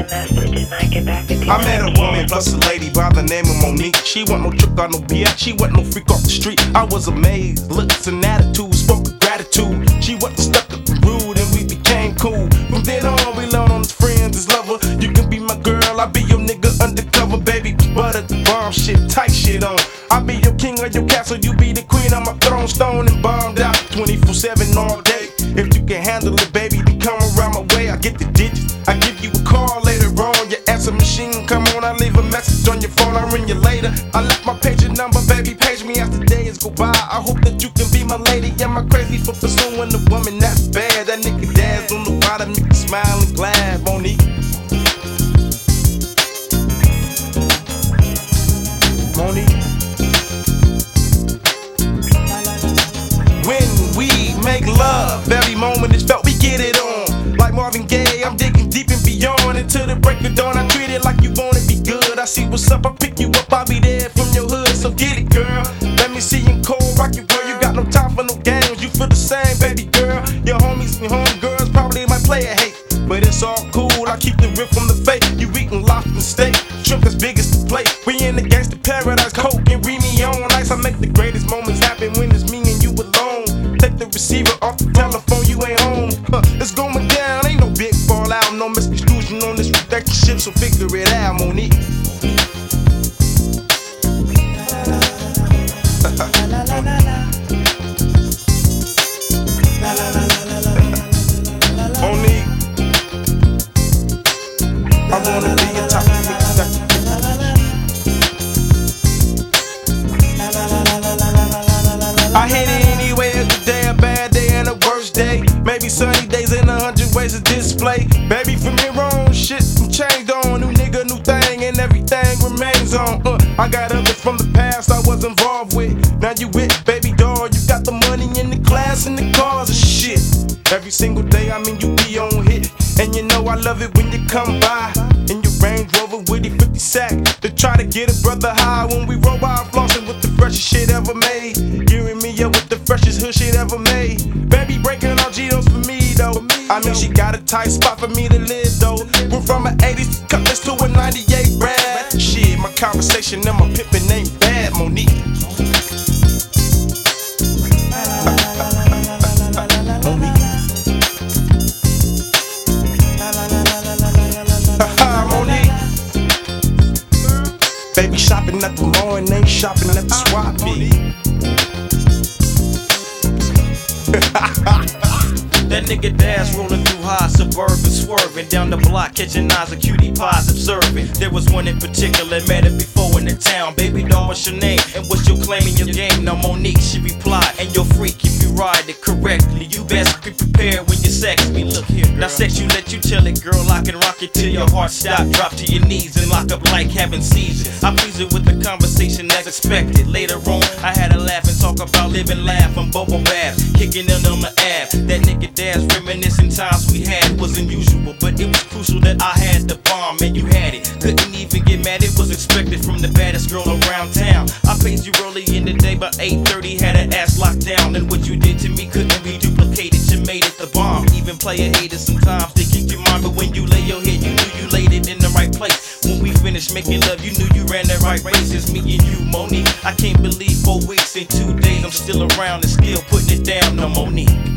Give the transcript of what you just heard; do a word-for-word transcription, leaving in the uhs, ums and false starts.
I met a woman plus a lady by the name of Monique. She wasn't no trick or no B S, she wasn't no freak off the street. I was amazed, looks and attitude, spoke with gratitude. She wasn't stuck up and rude and we became cool. From then on we learned on as friends, as lover. You can be my girl, I'll be your nigga undercover, baby. Butter the bomb shit, tight shit on. I'll be your king of your castle, you be the queen of my throne. Stone and bombed out twenty-four seven all day. If you can handle it, baby, then come around my way. I get the digits, I give you a call later on. Your answer machine, come on, I leave a message on your phone, I'll ring you later. I left my pager number, baby, page me as the days go by. I hope that you can be my lady. Am I crazy for pursuing a woman that's bad? That nigga dad's on the bottom, make you smile and glad, Monique. Monique. When we make love, every moment is felt, we get it on. Like Marvin Gaye, I'm digging deep and beyond. Until the break of dawn, I treat it like you wanna be good. I see what's up, I pick you up, I'll be there from your hood. So get it, girl. Let me see you cold, rock your world. You got no time for no games, you feel the same, baby girl. Your homies and homegirls probably might play a hate, but it's all cool, I keep the rip from the fake. You eating lobster steak, shrimp as big as the plate. We in the gangsta paradise, coke and read me on ice. I make the greatest moments happen when it's me and you alone. Take the receiver off the telephone, you ain't home. Huh, it's going down, ain't no big fallout, no misconstruction on this relationship, so figure it out, Monique. Monique, I wanna be a top mix. I hit it anyway, a good day, a bad day, and a worse day. Maybe sunny days in a hundred ways to display. Baby, from here on, shit changed on. New nigga, new thing, and everything remains on. Uh, I got others from the past I was involved with. Now you with, baby doll, you got the money in the class and the cars and shit. Every single day, I mean, you be on hit. And you know I love it when you come by in your Range Rover with the fifty sack to try to get a brother high. When we roll by flossing with the freshest shit ever made. Gearing me up with the freshest hood shit ever made. Baby breaking all G-Dos for me though. I mean she got a tight spot for me to live though. We're from an eighties cutlass to a ninety-eight rad. Shit, my conversation and my pimpin' ain't bad, Monique. Baby shopping at the mall and ain't shopping at the swap meet. That nigga Dash rolling through high suburban, swerving down the block, catching eyes of cutie pies, observing. There was one in particular, met her before in the town. Baby doll, what's your name? And what's your claim in your game? Now Monique, she replied, and you're freak if you ride it correctly. You best be prepared when you sex me. Look here, girl. Now sex you, let you tell it, girl. I can rock it till your heart stop, drop to your knees and lock up like having seizures. I please it with the conversation as expected. Later on, I had a laugh and talk about living laugh on bubble bath, kicking in on my ab. That nigga Dash reminiscing times we had was unusual, but it was crucial that I had the bomb and you had it. Couldn't even get mad, it was expected from the baddest girl around town. I paid you early in the day, by eight thirty had her ass locked down. And what you did to me couldn't be duplicated, you made it the bomb. Even player haters sometimes they kick your mind, but when you lay your head, you knew you laid it in the right place. When we finished making love, you knew you ran the right race. It's me and you, Monique. I can't believe four weeks and two days I'm still around and still putting it down, no Monique.